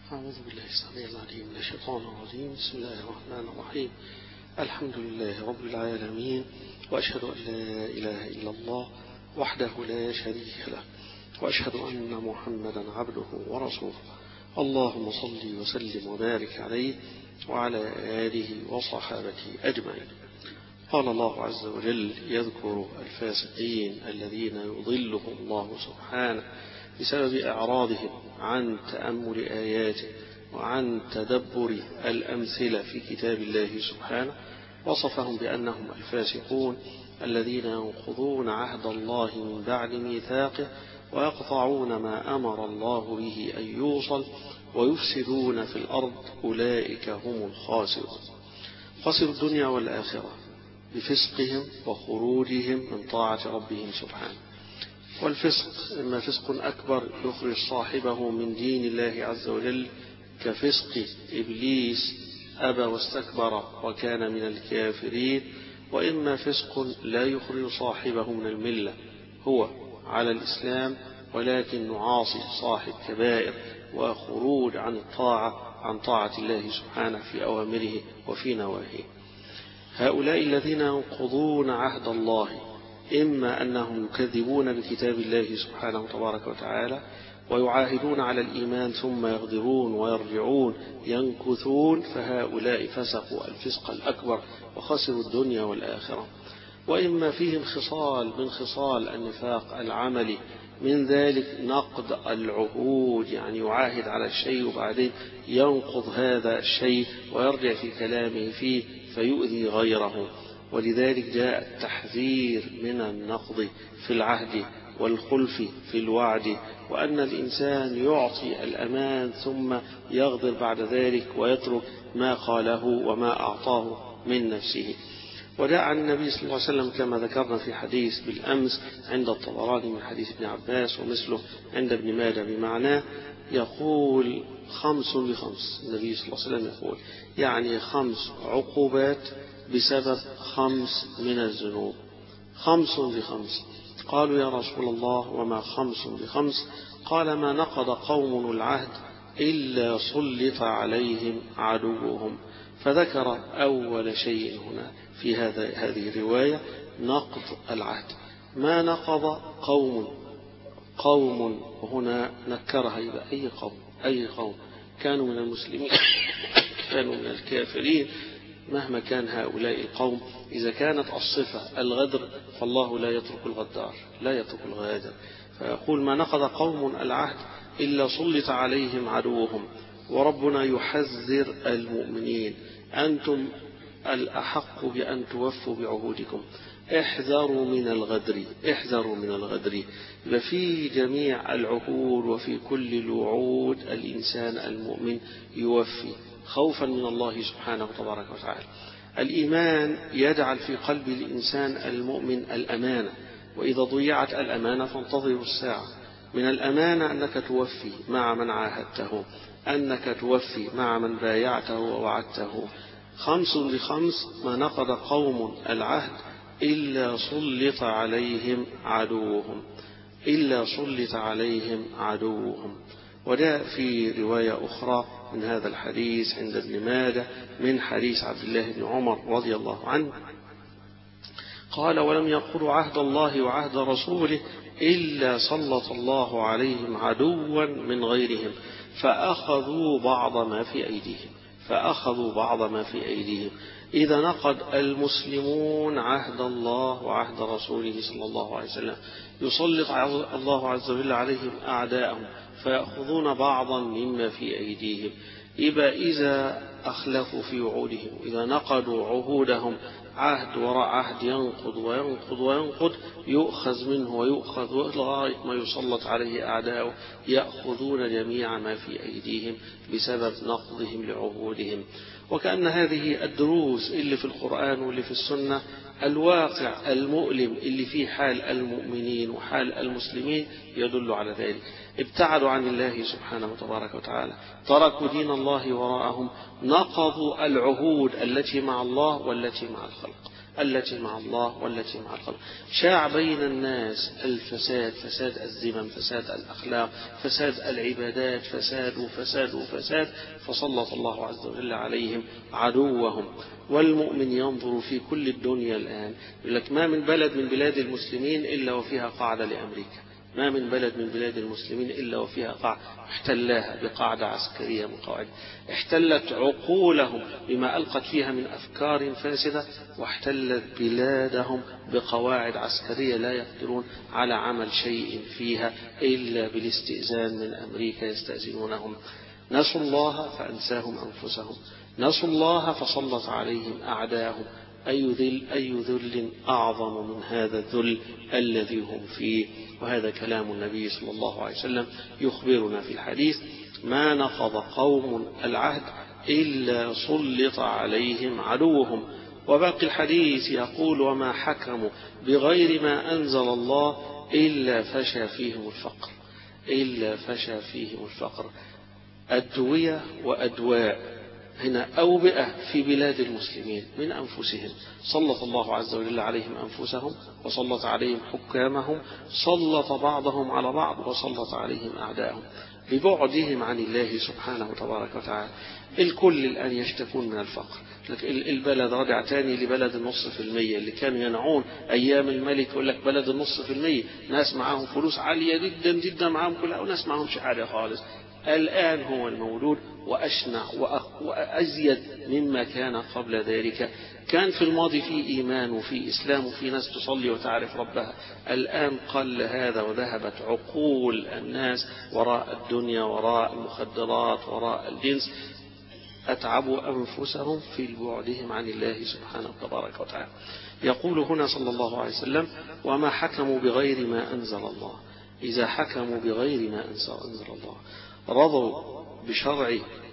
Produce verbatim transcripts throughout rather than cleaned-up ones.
أعوذ بالله السميع العليم من الشيطان الرجيم. بسم الله الرحمن الرحيم. الحمد لله رب العالمين، وأشهد أن لا إله إلا الله وحده لا شريك له، وأشهد أن محمدا عبده ورسوله. اللهم صل وسلم وبارك عليه وعلى آله وصحابته أجمعين. قال الله عز وجل يذكر الفاسقين الذين يضلهم الله سبحانه بسبب إعراضهم عن تأمل آياته وعن تدبر الأمثلة في كتاب الله سبحانه. وصفهم بأنهم الفاسقون الذين ينقضون عهد الله من بعد ميثاقه ويقطعون ما أمر الله به أن يوصل ويفسدون في الأرض. أولئك هم الخاسرون، خسروا الدنيا والآخرة بفسقهم وخروجهم من طاعة ربهم سبحانه. والفسق إما فسق أكبر يخرج صاحبه من دين الله عز وجل كفسق إبليس أبى واستكبر وكان من الكافرين، وإما فسق لا يخرج صاحبه من الملة، هو على الإسلام ولكن نعاصي صاحب كبائر وخروج عن الطاعة عن طاعة الله سبحانه في أوامره وفي نواهيه. هؤلاء الذين ينقضون عهد الله إما أنهم يكذبون بكتاب الله سبحانه تبارك وتعالى ويعاهدون على الإيمان ثم يغدرون ويرجعون ينكثون، فهؤلاء فسقوا الفسق الأكبر وخسروا الدنيا والآخرة. وإما فيهم خصال من خصال النفاق العملي، من ذلك نقض العهود، يعني يعاهد على الشيء وبعدين ينقض هذا الشيء ويرجع في كلامه فيه فيؤذي غيره. ولذلك جاء التحذير من النقض في العهد والخلف في الوعد، وأن الإنسان يعطي الأمان ثم يغدر بعد ذلك ويترك ما قاله وما أعطاه من نفسه. وجاء عن النبي صلى الله عليه وسلم كما ذكرنا في حديث بالأمس عند الطبراني من حديث ابن عباس ومثله عند ابن ماجه بمعناه، يقول خمس بخمس. النبي صلى الله عليه وسلم يقول يعني خمس عقوبات بسبب خمس من الذنوب، خمس بخمس. قالوا يا رسول الله وما خمس بخمس؟ قال ما نقض قوم العهد إلا سلط عليهم عدوهم. فذكر أول شيء هنا في هذا هذه الرواية نقض العهد. ما نقض قوم، قوم هنا نكرها إلى أي قوم، أي قوم كانوا من المسلمين كانوا من الكافرين، مهما كان هؤلاء القوم. إذا كانت الصفة الغدر فالله لا يترك الغدار، لا يترك الغادر. فيقول ما نقض قوم العهد إلا سلط عليهم عدوهم. وربنا يحذر المؤمنين أنتم الأحق بأن توفوا بعهودكم، احذروا من الغدر، احذروا من الغدر. في جميع العهود وفي كل الوعود الإنسان المؤمن يوفي خوفا من الله سبحانه تبارك وتعالى. الإيمان يجعل في قلب الإنسان المؤمن الأمانة، وإذا ضيعت الأمانة فانتظروا الساعة. من الأمانة أنك توفي مع من عاهدته، أنك توفي مع من بايعته ووعدته. خمس بخمس ما نقض قوم العهد إلا سلط عليهم عدوهم، إلا سلط عليهم عدوهم. وجاء في رواية أخرى من هذا الحديث عند ابن ماجه من حديث عبد الله بن عمر رضي الله عنه قال ولم ينقضوا عهد الله وعهد رسوله إلا سلط الله عليهم عدوا من غيرهم فأخذوا بعض ما في أيديهم، فأخذوا بعض ما في أيديهم. إذا نقض المسلمون عهد الله وعهد رسوله صلى الله عليه وسلم يسلط الله عز وجل عليهم أعداءهم فيأخذون بعضا مما في أيديهم. إذا إذا أخلفوا في وعودهم، إذا نقضوا عهودهم عهد وراء عهد ينقض وينقض وينقض، يؤخذ منه ويؤخذ لغاية ما يسلط عليه أعداؤه يأخذون جميع ما في أيديهم بسبب نقضهم لعهودهم. وكأن هذه الدروس اللي في القرآن واللي في السنة الواقع المؤلم اللي فيه حال المؤمنين وحال المسلمين يدل على ذلك. ابتعدوا عن الله سبحانه وتبارك وتعالى، تركوا دين الله وراءهم، نقضوا العهود التي مع الله والتي مع الخلق. التي مع الله والتي مع الخلق. شاع بين الناس الفساد، فساد الذمم، فساد الأخلاق، فساد العبادات، فساد وفساد وفساد، فسلط الله عز وجل عليهم عدوهم. والمؤمن ينظر في كل الدنيا الآن، يقول لك ما من بلد من بلاد المسلمين إلا وفيها قاعدة لأمريكا، ما من بلد من بلاد المسلمين إلا وفيها قاعدة احتلاها بقاعدة عسكرية من قواعد، احتلت عقولهم بما ألقت فيها من أفكار فاسدة، واحتلت بلادهم بقواعد عسكرية لا يقدرون على عمل شيء فيها إلا بالاستئذان من أمريكا، يستأذنونهم. نسوا الله فأنساهم أنفسهم، نسوا الله فسلط عليهم أعداءهم. أي ذل, أي ذل أعظم من هذا الذل الذي هم فيه. وهذا كلام النبي صلى الله عليه وسلم يخبرنا في الحديث: ما نقض قوم العهد إلا سلط عليهم عدوهم. وباقي الحديث يقول: وما حكموا بغير ما أنزل الله إلا فشى فيهم الفقر، إلا فشى فيهم الفقر. أدوية وأدواء هنا أوبئة في بلاد المسلمين من أنفسهم، سلط الله عز وجل عليهم أنفسهم، وسلط عليهم حكامهم، سلط بعضهم على بعض، وسلط عليهم أعداءهم ببعدهم عن الله سبحانه تبارك وتعالى. الكل الآن يشتكون من الفقر، البلد رجع تاني لبلد النص في المية اللي كانوا ينعون أيام الملك، يقول لك بلد النص في المية، ناس معاهم فلوس عالية جدا جدا معاهم كلها، وناس معاهم حاجة خالص. الآن هو المولود وأشنع وأزيد مما كان قبل ذلك. كان في الماضي في إيمان وفي إسلام وفي ناس تصلي وتعرف ربها، الآن قل هذا وذهبت عقول الناس وراء الدنيا، وراء المخدرات، وراء الجنس، أتعبوا أنفسهم في بعدهم عن الله سبحانه تبارك وتعالى. يقول هنا صلى الله عليه وسلم: وما حكموا بغير ما أنزل الله. إذا حكموا بغير ما أنزل الله رضوا بشرع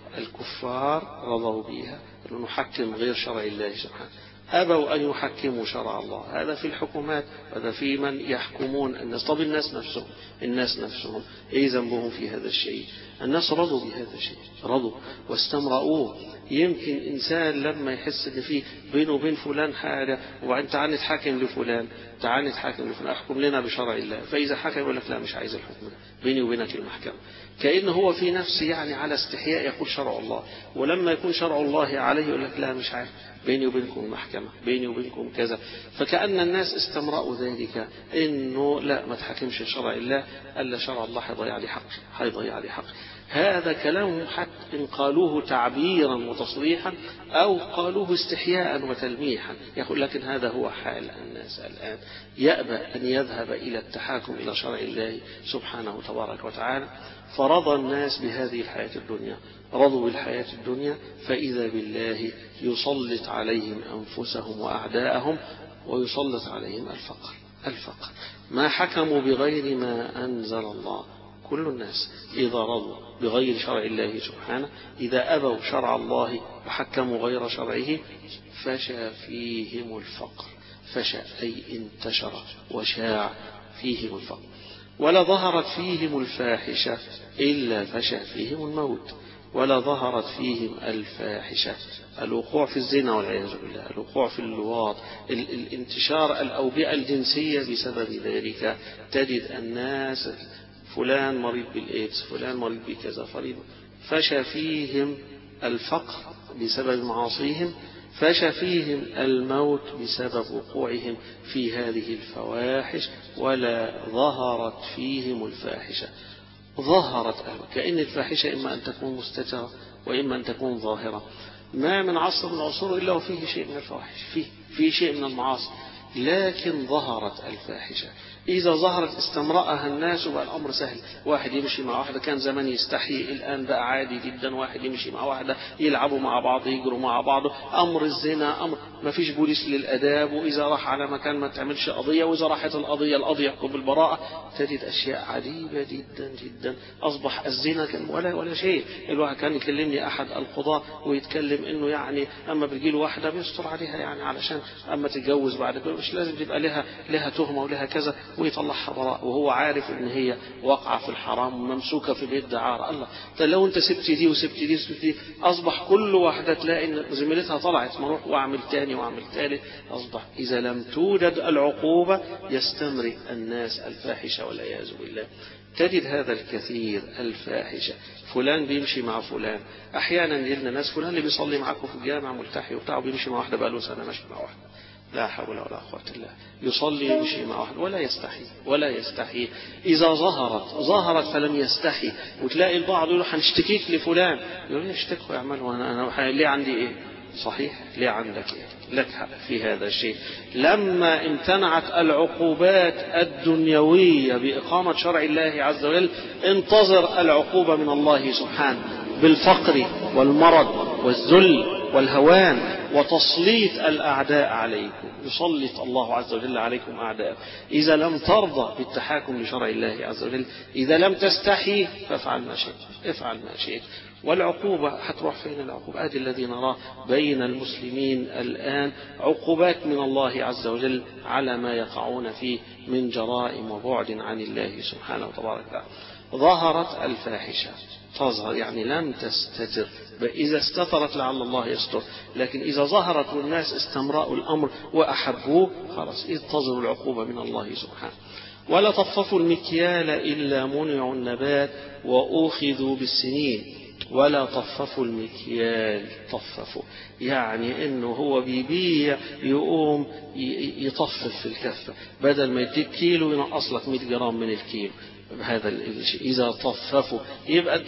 الكفار، رضوا بها، نحكم غير شرع الله سبحانه، أبوا أن يحكموا شرع الله. هذا في الحكومات، هذا في من يحكمون الناس. طب الناس نفسهم، الناس نفسهم إيه ذنبهم في هذا الشيء؟ الناس رضوا بهذا الشيء، رضوا واستمرؤوه. يمكن إنسان لما يحس إن فيه بينه وبين فلان حاجة، وبعدين تعال نتحاكم لفلان، تعال نتحاكم لفلان، أحكم لنا بشرع الله، فإذا حكم يقول لك لا مش عايز الحكم ده، بيني وبينك المحكمة. كأنه هو في نفسه يعني على استحياء يقول شرع الله، ولما يكون شرع الله عليه يقول لك لا مش عارف، بيني وبينكم المحكمة، بيني وبينكم كذا. فكأن الناس استمرأوا ذلك، إنه لا ما تحكمش شرع الله، ألا شرع الله حيضيع لي حق، حيضيع لي حق. هذا كلامهم حتى إن قالوه تعبيرا وتصريحا أو قالوه استحياء وتلميحا، يقول لكن هذا هو حال الناس الآن، يأبى أن يذهب إلى التحاكم إلى شرع الله سبحانه تبارك وتعالى. فرضى الناس بهذه الحياة الدنيا، رضوا بالحياة الدنيا، فإذا بالله يسلط عليهم أنفسهم وأعداءهم، ويسلط عليهم الفقر. الفقر ما حكموا بغير ما أنزل الله. كل الناس إذا رضوا بغير شرع الله سبحانه، إذا أبوا شرع الله وحكموا غير شرعه، فشى فيهم الفقر. فشى أي انتشر وشاع فيهم الفقر. ولا ظهرت فيهم الفاحشة إلا فشى فيهم الموت. ولا ظهرت فيهم الفاحشة، الوقوع في الزنا والعياذ بالله، الوقوع في اللواط، الانتشار الأوبئة الجنسية. بسبب ذلك تجد الناس فلان مريض بالإيدز، فلان مريض بكذا، فريض. فشى فيهم الفقر بسبب معاصيهم، فشى فيهم الموت بسبب وقوعهم في هذه الفواحش. ولا ظهرت فيهم الفاحشة. ظهرت كأن الفاحشة إما أن تكون مستترة وإما أن تكون ظاهرة. ما من عصر من العصور إلا وفيه شيء من الفواحش، فيه, فيه شيء من المعاصي، لكن ظهرت الفاحشة. إذا ظهرت استمرأها الناس وبقى الأمر سهل. واحد يمشي مع واحدة كان زمان يستحي، الآن بقى عادي جدا. واحد يمشي مع واحدة يلعبوا مع بعض، يجروا مع بعض. أمر الزنا أمر ما فيش بوليس للأداب، وإذا راح على مكان ما تعملش قضية، وإذا راحت القضية القاضي يحكم بالبراءة. تجد أشياء عجيبة جدا جدا. أصبح الزنا كان ولا ولا شيء. الواحد كان يكلمني أحد القضاة ويتكلم إنه يعني أما بيجيله واحدة بيستر عليها، يعني علشان أما تتجوز بعد كده مش لازم تبقى لها لها تهمة ولها كذا، ويطلعها براء وهو عارف ان هي واقعة في الحرام وممسوكة في اليد دعارة. الله، طيب لو انت سبت دي وسبت دي وسبت دي اصبح كل واحدة تلاقي ان زميلتها طلعت، ما اروح واعمل تاني واعمل ثالث. اصبح اذا لم توجد العقوبة يستمر الناس الفاحشة والعياذ بالله. تجد هذا الكثير الفاحشة، فلان بيمشي مع فلان، احيانا يجدنا ناس فلان اللي بيصلي معاكم في الجامع ملتحي وبتاع بيمشي مع واحدة بقاله سنة ماشي مع واحدة، لا حول ولا قوة إلا بالله، يصلي يمشي مع واحد ولا يستحي ولا يستحي. إذا ظهرت ظهرت فلم يستحي، وتلاقي البعض يقول هنشتكيك لفلان، يقول اشتكوا يعملوا أنا أنا ليه عندي إيه؟ صحيح، ليه عندك إيه؟ لك حق في هذا الشيء. لما امتنعت العقوبات الدنيوية بإقامة شرع الله عز وجل انتظر العقوبة من الله سبحانه بالفقر والمرض والذل والهوان وتسليط الأعداء عليكم. يسلط الله عز وجل عليكم أعداء. إذا لم ترضى بالتحاكم لشرع الله عز وجل، إذا لم تستحي فافعل ما شئت، افعل ما شئت. والعقوبة هتروح فين؟ العقوبة هذه الذي نراه بين المسلمين الآن، عقوبات من الله عز وجل على ما يقعون فيه من جرائم وبعد عن الله سبحانه وتبارك وتعالى. ظهرت الفاحشة تظهر يعني لم تستتر، إذا استترت لعل الله يستر، لكن إذا ظهرت والناس استمرأوا الأمر وأحبوه خلاص انتظروا العقوبة من الله سبحانه. ولا طففوا المكيال إلا منعوا النبات وأخذوا بالسنين. ولا طففوا المكيال، طففوا يعني انه هو بيبيع يقوم يطفف في الكفة، بدل ما يديك كيلو ينقص لك مئة جرام من الكيلو. هذا الشيء إذا طففوا يبقى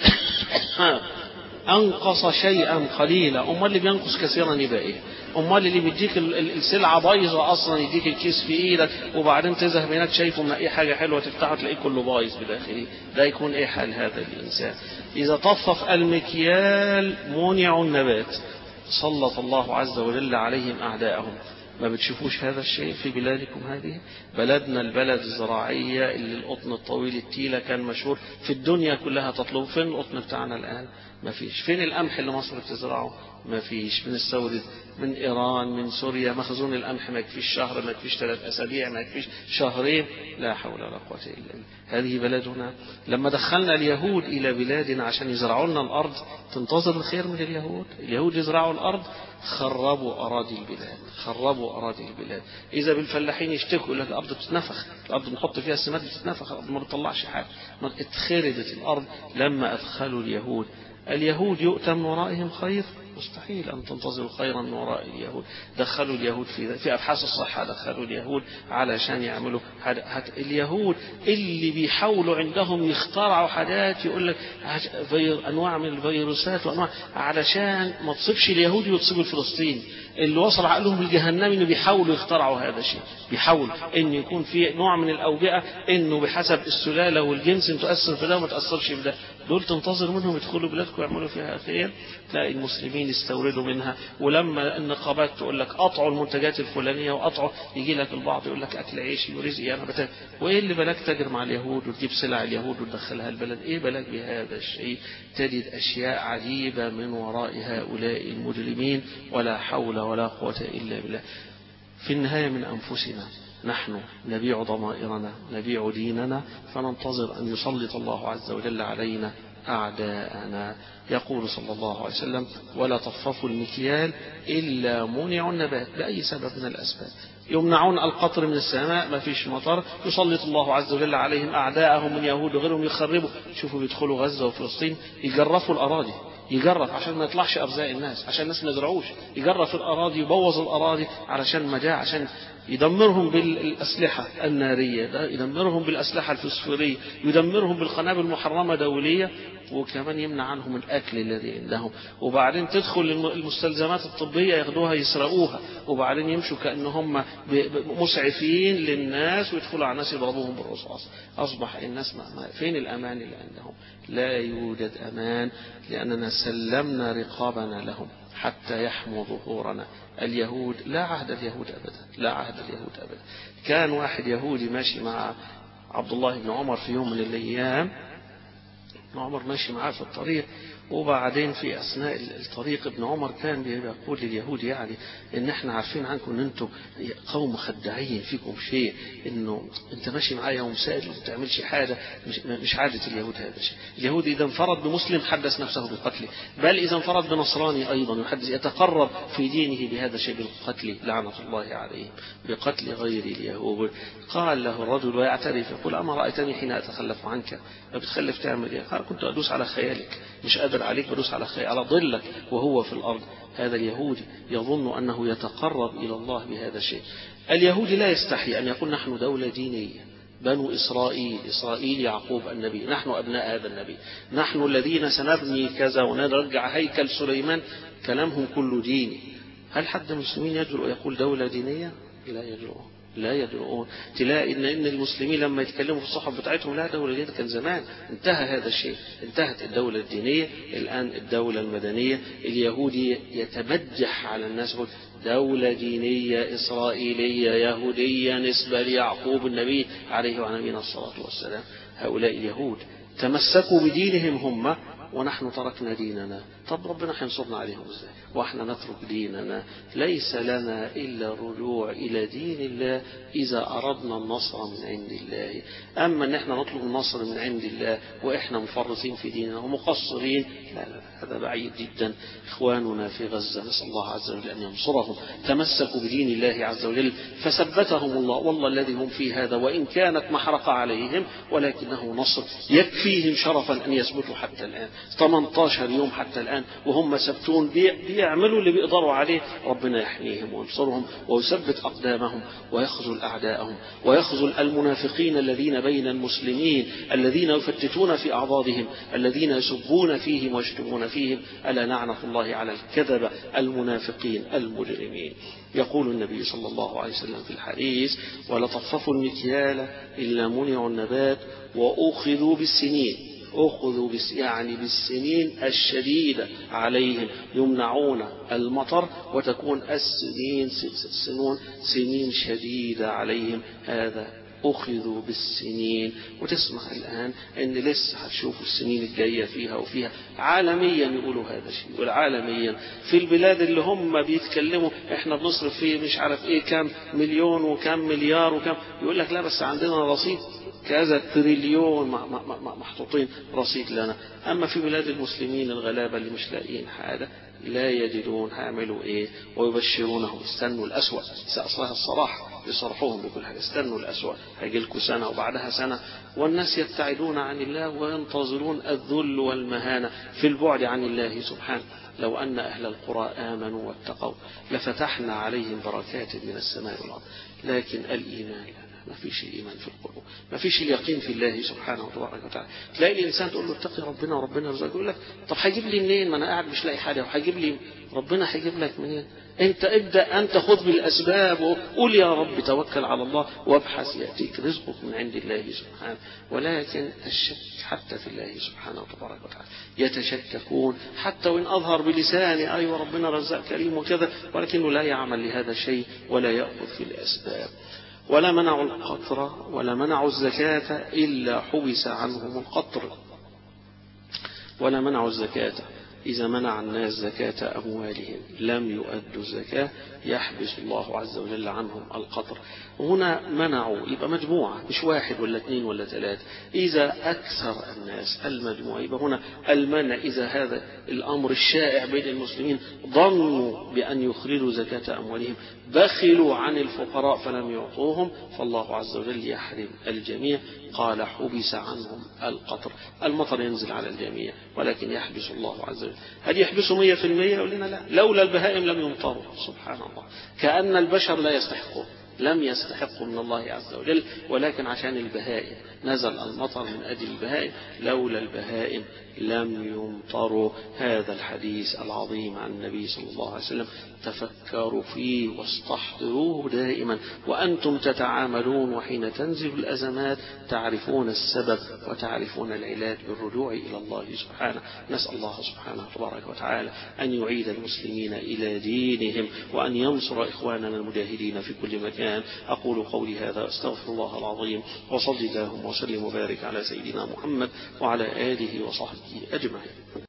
أنقص شيئا قليلا. أمال اللي بينقص كثيرا يبقى إيه؟ أمال اللي بيديك السلعة بايظة أصلا يديك الكيس في إيدك وبعدين تذهب هناك شايفه من أي حاجة حلوة تفتحه تلاقيه كله بايظ بداخله، ده يكون إيه حال هذا الإنسان؟ إذا طفف المكيال منع النبات، سلط الله عز وجل عليهم أعداءهم. ما بتشوفوش هذا الشيء في بلادكم هذه؟ بلدنا البلد الزراعية اللي القطن الطويل التيلة كان مشهور في الدنيا كلها تطلب. فين القطن بتاعنا الآن؟ ما فيش. فين القمح اللي مصر بتزرعه؟ ما فيش. بنستورد من إيران من سوريا، مخزون القمح ما يكفيش شهر، ما يكفيش ثلاث أسابيع، ما يكفيش شهرين. لا حول ولا قوة إلا بالله. هذه بلدنا. لما دخلنا اليهود إلى بلادنا عشان يزرعوا لنا الأرض، تنتظر الخير من اليهود؟ اليهود يزرعوا الأرض، خربوا أراضي البلاد، خربوا أراضي البلاد. إذا بالفلاحين يشتكوا لك الأرض بتتنفخ، الأرض بنحط فيها السماد بتتنفخ، الأرض ما بتطلعش حاجة، اتخربت الأرض. لما أدخلوا اليهود، اليهود يؤتى من ورائهم خير؟ مستحيل أن تنتظروا خيرا من وراء اليهود. دخلوا اليهود في في أبحاث الصحة، دخلوا اليهود علشان يعملوا حاجة. اليهود اللي بيحاولوا عندهم يخترعوا حاجات، يقول لك أنواع من الفيروسات وأنواع علشان ما تصيبش اليهود وتصيب الفلسطيني. اللي وصل عقلهم بالجهنم إنه بيحاولوا يخترعوا هذا الشيء، بيحاول إن يكون في نوع من الأوبئة إنه بحسب السلالة والجنس تؤثر في ده وما تأثرش في ده. دول تنتظر منهم يدخلوا بلادكم ويعملوا فيها خير؟ تلاقي المسلمين يستوردوا منها. ولما النقابات تقول لك قطعوا المنتجات الفلانية وقطعوا، يجي لك البعض يقول لك أكل عيشي ورزقي أنا بتاع. وإيه اللي بلاك تجر مع اليهود وتجيب سلع اليهود وتدخلها البلد؟ إيه بلاك بهذا الشيء؟ تجد أشياء عجيبة من وراء هؤلاء المجرمين، ولا حول ولا قوة إلا بالله. في النهاية من أنفسنا نحن نبيع ضمائرنا، نبيع ديننا، فننتظر أن يسلط الله عز وجل علينا أعداءنا. يقول صلى الله عليه وسلم: ولا طففوا المكيال إلا منعوا النبات. بأي سبب من الأسباب يمنعون القطر من السماء، ما فيش مطر، يسلط الله عز وجل عليهم أعداءهم من يهود وغيرهم يخربوا. شوفوا بيدخلوا غزة وفلسطين يجرفوا الأراضي، يجرف عشان ما يطلعش أرزاق الناس، عشان الناس ما يزرعوش، يجرف الأراضي، يبوظ الأراضي علشان مجاعة، عشان يدمرهم بالأسلحة النارية، يدمرهم بالأسلحة الفسفورية، يدمرهم بالقنابل المحرمة دولية، وكمان يمنع عنهم الأكل الذي عندهم. وبعدين تدخل المستلزمات الطبية ياخدوها يسرقوها، وبعدين يمشوا كأنهم مسعفين للناس ويدخلوا على الناس يضربوهم بالرصاص. أصبح الناس ما فين الأمان اللي عندهم؟ لا يوجد أمان، لأننا سلمنا رقابنا لهم حتى يحموا ظهورنا. اليهود لا عهد اليهود أبدا، لا عهد اليهود أبدا. كان واحد يهودي ماشي مع عبد الله بن عمر في يوم من الأيام، ابن عمر ماشي معاه في الطريق، وبعدين في أثناء الطريق ابن عمر كان بيقول لليهود يعني إن إحنا عارفين عنكم إن أنتم قوم خداعين، فيكم شيء إنه أنت ماشي معايا ومسائل وما بتعملش حاجة. مش, مش عادة اليهود هذا الشيء. اليهود إذا انفرد بمسلم حدث نفسه بقتله، بل إذا انفرد بنصراني أيضا يحدث يتقرب في دينه بهذا الشيء بالقتل، لعنة الله عليهم، بقتل غير اليهود. قال له الرجل ويعترف يقول أما رأيتني حين أتخلف عنك؟ بتخلف تعمل إيه؟ قال كنت أدوس على خيالك، مش قادر عليك، بدوس على خيال على ظلك وهو في الأرض. هذا اليهودي يظن أنه يتقرب إلى الله بهذا الشيء. اليهودي لا يستحي أن يقول نحن دولة دينية، بنو إسرائيل، إسرائيل يعقوب النبي، نحن أبناء هذا النبي، نحن الذين سنبني كذا ونرجع هيكل سليمان. كلامهم كله ديني. هل حد المسلمين يجرؤ يقول دولة دينية؟ لا يجرؤون، لا يدرؤون. تلاقي إن إن المسلمين لما يتكلموا في الصحف بتاعتهم لا دولة دينية، كان زمان انتهى هذا الشيء، انتهت الدولة الدينية، الآن الدولة المدنية. اليهودي يتبجح على الناس يقول دولة دينية إسرائيلية يهودية نسبة ليعقوب النبي عليه وعلى نبينا الصلاة والسلام. هؤلاء اليهود تمسكوا بدينهم هم، ونحن تركنا ديننا. طب ربنا حينصرنا عليهم ازاي واحنا نترك ديننا؟ ليس لنا الا الرجوع الى دين الله اذا اردنا النصر من عند الله. اما ان احنا نطلب النصر من عند الله واحنا مفرطين في ديننا ومقصرين، لا لا هذا بعيد جدا. اخواننا في غزة نسأل الله عز وجل ان ينصرهم، تمسكوا بدين الله عز وجل فثبتهم الله، والله الذي هم فيه هذا وان كانت محرقة عليهم ولكنه نصر يكفيهم شرفا ان يثبتوا حتى الان. ثمانية عشر يوم حتى الآن وهم ثبتون بيعملوا اللي بيقدروا عليه. ربنا يحميهم وينصرهم ويثبت أقدامهم ويخذل أعداءهم ويخذل المنافقين الذين بين المسلمين الذين يفتتون في أعضادهم، الذين يسبون فيهم ويشتمون فيهم. ألا لعنة الله على الكذبة المنافقين المجرمين. يقول النبي صلى الله عليه وسلم في الحديث ولطففوا المكيال إلا منعوا النبات وأخذوا بالسنين. أخذوا بس يعني بالسنين الشديدة عليهم، يمنعون المطر وتكون السنين سنون سنين شديدة عليهم. هذا أخذوا بالسنين. وتسمع الآن أن لسه هتشوفوا السنين الجاية فيها وفيها عالميا يقولوا هذا الشيء، والعالميا في البلاد اللي هم بيتكلموا احنا بنصرف فيه مش عارف ايه كام مليون وكام مليار وكام، يقول لك لا بس عندنا رصيد كذا تريليون محطوطين رصيد لنا. أما في بلاد المسلمين الغلابة اللي مش لاقيين حاجة لا يجدون هيعملوا ايه؟ ويبشرونهم استنوا الأسوأ. أصلها الصراحة يصرحوهم بكل حاجة، استنوا الأسوأ هيجي لكم سنة وبعدها سنة. والناس يبتعدون عن الله وينتظرون الذل والمهانة في البعد عن الله سبحانه. لو أن أهل القرى آمنوا واتقوا لفتحنا عليهم بركات من السماء والأرض، لكن الإيمان ما فيش الإيمان في القلوب، ما فيش اليقين في الله سبحانه وتعالى. تلاقي الإنسان تقول له اتقي ربنا وربنا يرزقك، يقول لك طب هيجيب لي منين؟ ما أنا قاعد مش لاقي حاجة، وهيجيب لي ربنا هيجيب لك منين؟ أنت ابدأ أنت خذ بالأسباب وقول يا رب توكل على الله وابحث يأتيك رزقك من عند الله سبحانه. ولكن الشك حتى في الله سبحانه وتبارك وتعالى، يتشككون حتى وإن أظهر بلسانه أيوة ربنا رزق كريم وكذا، ولكنه لا يعمل لهذا الشيء ولا يأخذ في الأسباب. ولا منعوا القطر ولا منعوا الزكاة إلا حبس عنهم القطر. ولا منعوا الزكاة، إذا منع الناس زكاة أموالهم لم يؤدوا الزكاة يحبس الله عز وجل عنهم القطر. هنا منعوا يبقى مجموعة مش واحد ولا اثنين ولا ثلاثة. إذا أكثر الناس المجموعة يبقى هنا المنع. إذا هذا الأمر الشائع بين المسلمين ظنوا بأن يخرجوا زكاة أموالهم بخلوا عن الفقراء فلم يعطوهم، فالله عز وجل يحرم الجميع. قال حبس عنهم القطر. المطر ينزل على الجميع ولكن يحبس الله عز وجل. هل يحبسوا مية في المية؟ يقول لنا لا، لولا البهائم لم يمطروا. سبحان الله، كأن البشر لا يستحقون، لم يستحقوا من الله عز وجل، ولكن عشان البهائم نزل المطر من أجل البهائم، لولا البهائم لم يمطروا. هذا الحديث العظيم عن النبي صلى الله عليه وسلم تفكروا فيه واستحضروه دائما وأنتم تتعاملون، وحين تنزل الأزمات تعرفون السبب وتعرفون العلاج بالرجوع إلى الله سبحانه. نسأل الله سبحانه تبارك وتعالى أن يعيد المسلمين إلى دينهم وأن ينصر إخواننا المجاهدين في كل مكان. المكان. أقول قولي هذا أستغفر الله العظيم، وصلي اللهم وسلم وبارك على سيدنا محمد وعلى آله وصحبه أجمعين.